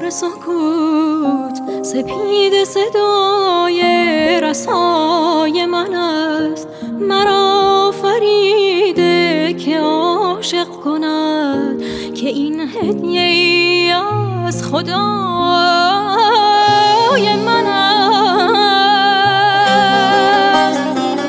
سکوت سپید صدای رسای من است، مرا فریده که عاشق کند، که این هدیه ای از خدای من است.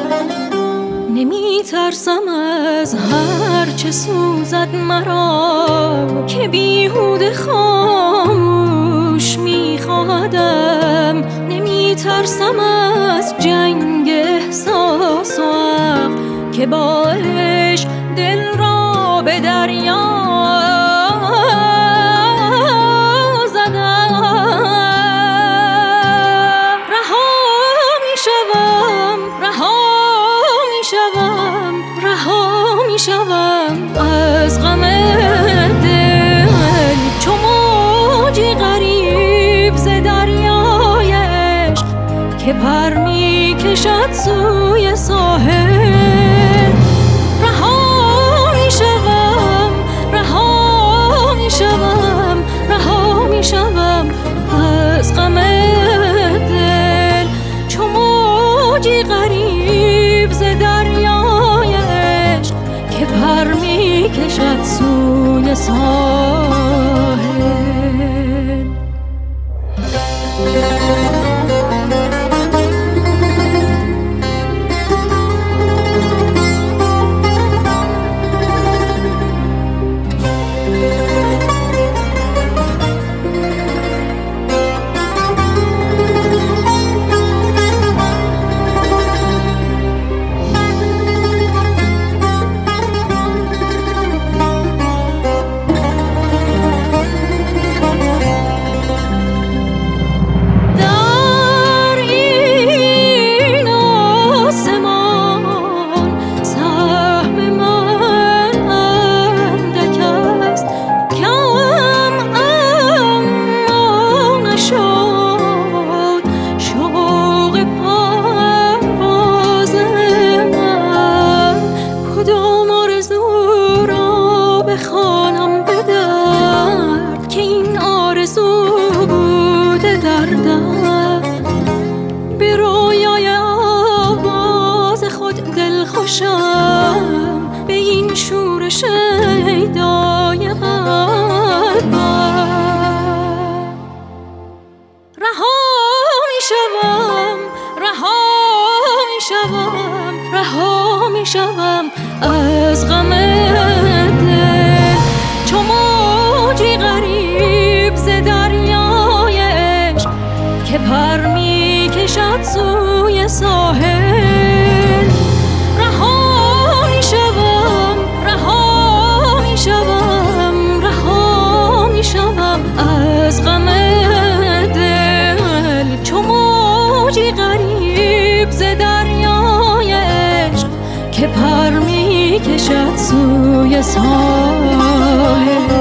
نمی ترسم از هر چه سوزد مرا، که بیهوده خاموش می خواهدم. نمی ترسم از جنگ احساس و عقل، که با عشق دل را به دریا زدم. رها می شوم، رها می شوم، رها می شوم از غم دل، چو موجی غریب ز دریای عشق، که پر می کشد سوی ساحل. رها می شوم، رها می شوم، رها می شوم از غم دل، چو موجی غریب ز دریای عشق، که پر می کشد سوی ساحل. بخوانم به درد که این آرزو بوده دردم، به رویای آواز خود دل خوشم، به این شورش شیدای قلبم. رها می شوم، رها می شوم، رها می شوم از غم دل، چو موجی غریب ز دریای عشق، که پر می کشد سوی ساحل. رها می شوم، رها می شوم، رها می شوم از غم دل، چو موجی غریب ز دریای عشق، که پر می کشد سوی ساحل.